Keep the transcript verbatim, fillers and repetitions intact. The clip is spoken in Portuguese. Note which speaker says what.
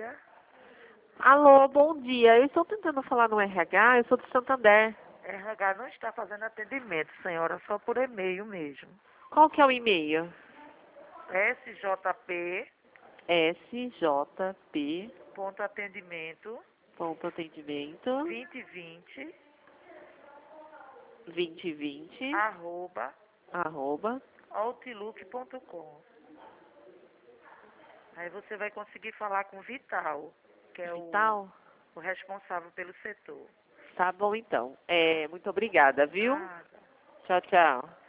Speaker 1: dia.
Speaker 2: Alô, bom dia. Eu estou tentando falar no R H, eu sou de Santander.
Speaker 1: R H não está fazendo atendimento, senhora, só por e-mail mesmo.
Speaker 2: Qual que é o e-mail?
Speaker 1: S J P
Speaker 2: S J P
Speaker 1: ponto atendimento
Speaker 2: ponto atendimento
Speaker 1: vinte e vinte
Speaker 2: vinte e vinte
Speaker 1: arroba
Speaker 2: arroba
Speaker 1: outlook ponto com. Aí você vai conseguir falar com o Vital, que é o,
Speaker 2: Vital?
Speaker 1: o responsável pelo setor.
Speaker 2: Tá bom então. É, muito obrigada, viu?
Speaker 1: Nada.
Speaker 2: Tchau, tchau.